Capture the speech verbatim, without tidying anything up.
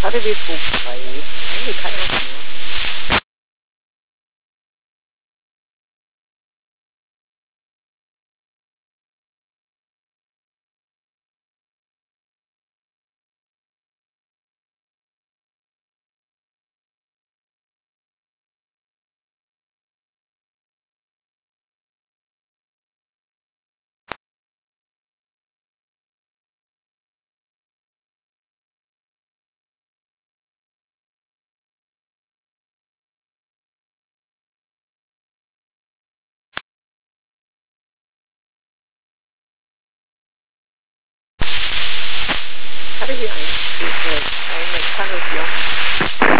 How did we go five? I think we cut it off now. How did we iron? I'm like kind of young.